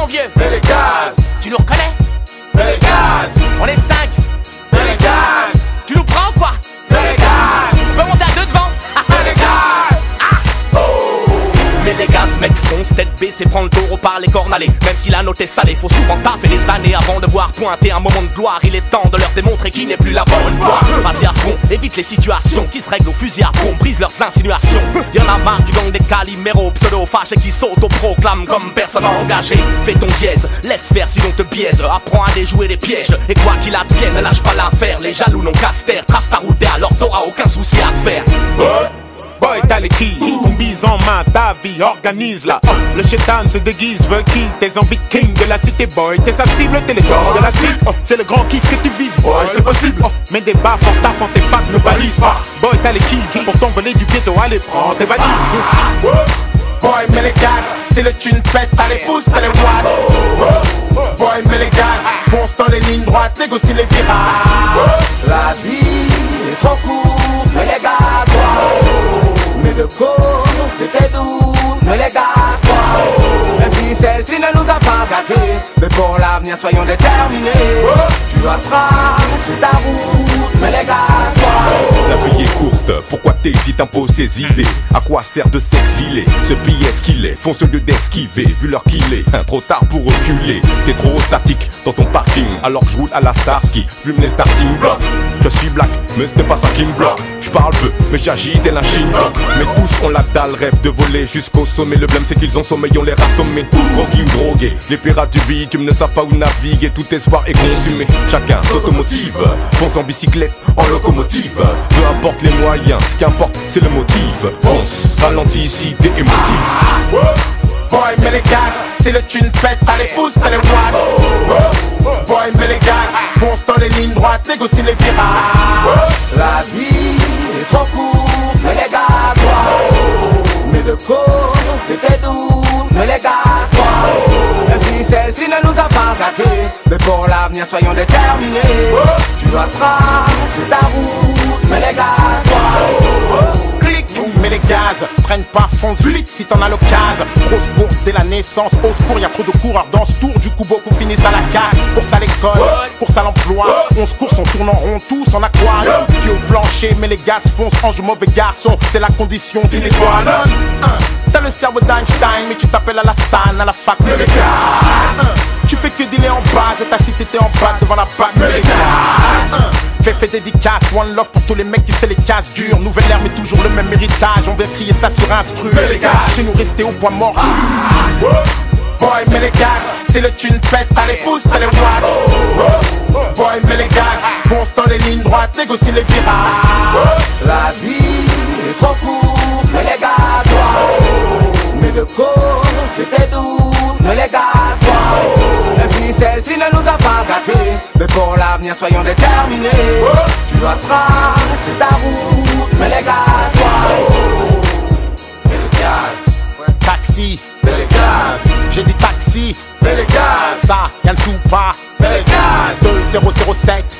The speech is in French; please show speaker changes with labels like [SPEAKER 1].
[SPEAKER 1] vieux.
[SPEAKER 2] Mets les gaz.
[SPEAKER 1] Tu nous reconnais?
[SPEAKER 2] Mets les gaz.
[SPEAKER 1] On est 5.
[SPEAKER 2] Mets les gaz.
[SPEAKER 1] Tu nous prends ou quoi?
[SPEAKER 2] Mets les gaz.
[SPEAKER 1] On peut monter à 2 devant.
[SPEAKER 2] Mets les gaz.
[SPEAKER 1] Mais les gaz, mec, fonce, tête baissée, prends le taureau par les cornes allées. Même si la note est salée, faut souvent taffer des années avant de voir pointer un moment de gloire. Il est temps de leur démontrer qui n'est plus la bonne voie. Vas-y à fond, évite les situations qui se règlent au fusil à pompe, brise leurs insinuations. Y'en a marre qui gagnent des caliméros pseudo-fâches et qui s'auto-proclament comme personne engagée. Fais ton dièse, laisse faire sinon te biaise. Apprends à déjouer les pièges et quoi qu'il advienne, ne lâche pas l'affaire. Les jaloux n'ont qu'à se taire, trace ta route et alors t'auras aucun souci à te faire.
[SPEAKER 3] Boy, t'as les keys, ton bise en main, ta vie, organise-la. Le chétan se déguise, veut kill tes envies king de la cité, boy. T'es sa cible, t'es les corps de la cible. C'est le grand kiff que tu vises, boy, c'est possible. Mais des baffes en taffant, tes fans ne balisent pas. Boy, t'as les keys, pour t'envoler du ghetto, allez, prends tes valises.
[SPEAKER 2] Boy, mets les gaz. C'est le tune pète, t'as les pouces, t'as les watts. Boy, mets les gaz. Fonce dans les lignes droites, négocie les virages.
[SPEAKER 4] La vie est trop courte, mets les gaz, mais le corps, c'était doux, mais les gaz, même si celle-ci ne nous a pas gâtés, mais pour l'avenir soyons déterminés. Tu dois tracer ta route, mais les gaz,
[SPEAKER 5] La vie est courte, pourquoi t'hésites, impose tes idées. À quoi sert de s'exiler? Ce pays est ce qu'il est, fonce au lieu d'esquiver. Vu l'heure qu'il est, trop tard pour reculer. T'es trop statique dans ton parking, alors je roule à la Starsky, fume les starting blocks. Je suis black, mais ce n'est pas ça qui me bloque. Je parle peu, mais j'agis tel un Shintok. Mais tous ont la dalle, rêve de voler jusqu'au sommet. Le blême c'est qu'ils ont sommeil, on les rassommés. Drogués ou drogués, les pirates du bitume ne savent pas où naviguer. Tout espoir est consumé, chacun s'automotive. Fonce en bicyclette, en locomotive. Peu importe les moyens, ce qui importe c'est le motif. Fonce, ralentis si t'es émotif.
[SPEAKER 2] Boy, mets les gaz. C'est le tune pète, t'as les pouces, t'as les watts. Boy, mets les gaz. Fonce dans les lignes droites, négocie les virages.
[SPEAKER 4] La vie est trop courte, mais les gaz, mais le corps, c'était doux, mais les gaz, même si celle-ci ne nous a pas gâtés, mais pour l'avenir soyons déterminés. Tu dois tracer ta route, mais les gaz,
[SPEAKER 2] Clic, mets les gaz. Traîne pas, fonce vite si t'en as l'occasion. Grosse course dès la naissance, au secours, y'a trop de coureurs dans ce tour. Du coup, beaucoup finissent à la casse. Course à l'école, course à l'emploi. 11 courses, on tourne en rond, tous en aquarium. Pied au plancher, mais les gaz foncent, ange mauvais garçon. C'est la condition sine qua non. T'as le cerveau d'Einstein, mais tu t'appelles à la salle, à la fac, mais les gaz. Tu fais que dealer en bas de ta cité, t'es en bas devant la bague, mais les gaz. Fais dédicace, one love pour tous les mecs qui fait les cases dures. Nouvelle ère mais toujours le même héritage. On veut crier ça sur instru. Mais les gars, chez nous rester au point mort. Boy, mets les gaz. C'est le tune pète, t'as les pouces, t'as les watts. Boy, mets les gaz. Fonce dans les lignes droites, négocie les virages.
[SPEAKER 4] La vie est trop courte, mais les gaz, mais le corps, c'était doux, mais les gaz, même si celle-ci ne nous a pas gâtés, mais pour l'avenir soyons déterminés. Tu dois tracer ta route, mais les gaz,
[SPEAKER 2] Mais les gaz. Taxi,
[SPEAKER 4] mais les gaz,
[SPEAKER 2] j'ai dit taxi.
[SPEAKER 4] mais les gaz,
[SPEAKER 2] Ça, y'a le sous pas.
[SPEAKER 4] mais les gaz,
[SPEAKER 2] 2007.